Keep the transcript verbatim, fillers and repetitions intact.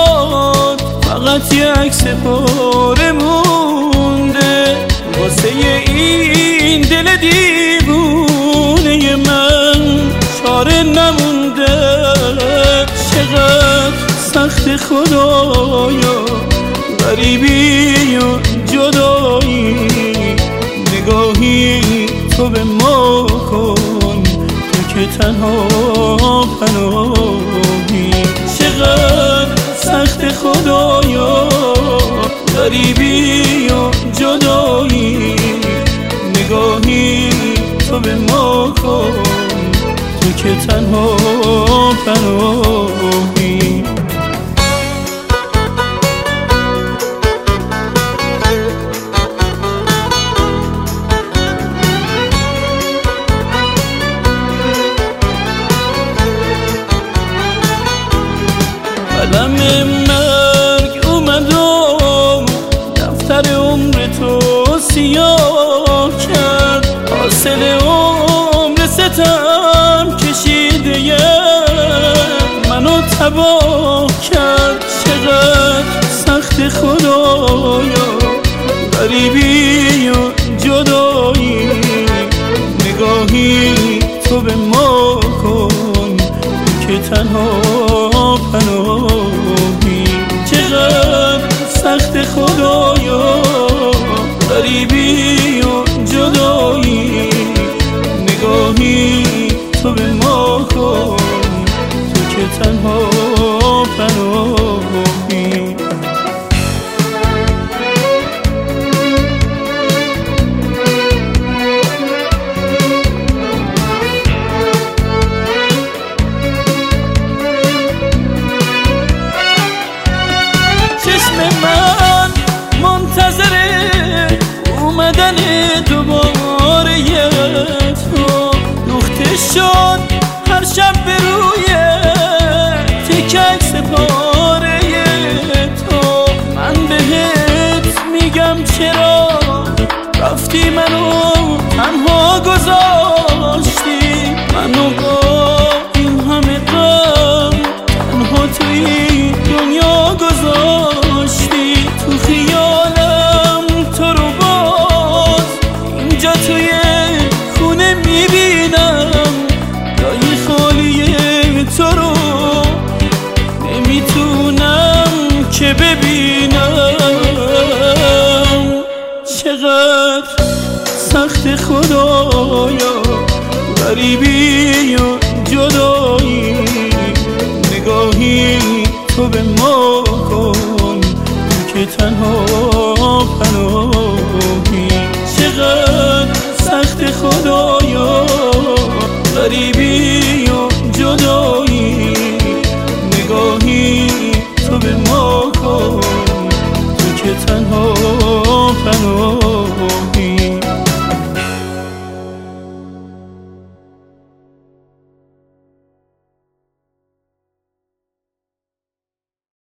شد فقط یه عکس پاره مونده واسه این دل دیوونه من چاره نمونده. چقدر سخت خدایا غریبی و جدایی، نگاهی تو به ما کن تو که تنها پناهی. چقدر سخت خدایا غریبی و جدایی، نگاهی تو به ما کن تو که تنها پناهی. قلم مرگ اومدم دفتر عمر تو سیاه کرد، حاصل عمر ستم کشیده منو تباه کرد. چقدر سخت خدایا غریبی و جدایی، نگاهی تو به ما کن که تنها پناهی. چقدر سخت خدایا غریبی و جدایی، نگاهی تو به ما کن تو که تنها پناهی. من منتظر اومدن دوباره تو، دوخته شد هر شب به روی تک عکس پاره تو. من بهت میگم چرا رفتی منو تنها گذاشتی، منو با این همه غم تنها توی دنیا گذاشتی. تو خیالم تو رو باز اینجا توی خونه میبینم، جای خالی تو رو نمیتونم که ببینم. چقدر سخت خدایا غریبی و جدایی، نگاهی تو به ما کن که تنها پناهی. چقدر سخت خدایا غریبی